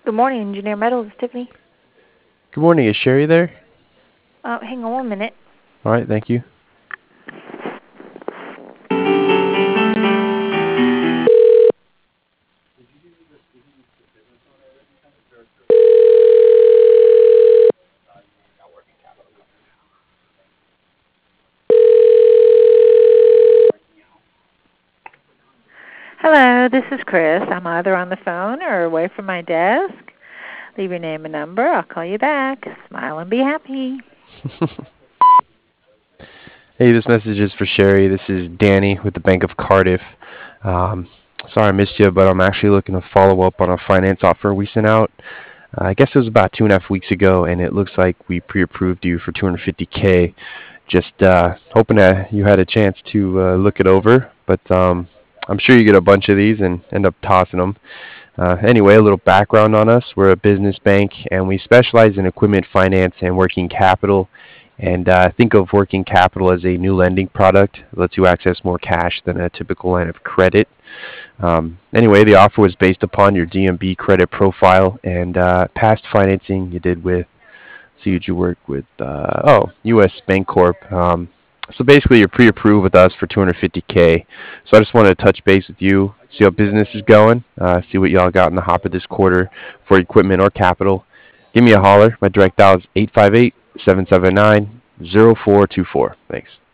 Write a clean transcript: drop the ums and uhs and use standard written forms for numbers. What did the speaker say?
Good morning, Engineer Metals, Tiffany. Good morning. Is Sherry there? Hang on 1 minute. All right, thank you. Hello, this is Chris. I'm either on the phone or away from my desk. Leave your name and number. I'll call you back. Smile and be happy. Hey, this message is for Sherry. This is Danny with the Bank of Cardiff. Um, Sorry I missed you, but I'm actually looking to follow up on a finance offer we sent out. I guess it was about 2.5 weeks ago, and it looks like we pre-approved you for 250K. Just hoping that you had a chance to look it over, but I'm sure you get a bunch of these and end up tossing them. Anyway, a little background on us. We're a business bank, and we specialize in equipment finance and working capital. And think of working capital as a new lending product that lets you access more cash than a typical line of credit. Anyway, the offer was based upon your DMB credit profile and past financing you did with, see what you worked with, U.S. Bancorp. So basically, you're pre-approved with us for 250K. So I just wanted to touch base with you, see how business is going, see what y'all got in the hopper this quarter for equipment or capital. Give me a holler. My direct dial is 858-779-0424. Thanks.